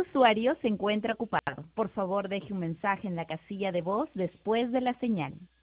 usuario se encuentra ocupado. Por favor, deje un mensaje en la casilla de voz después de la señal.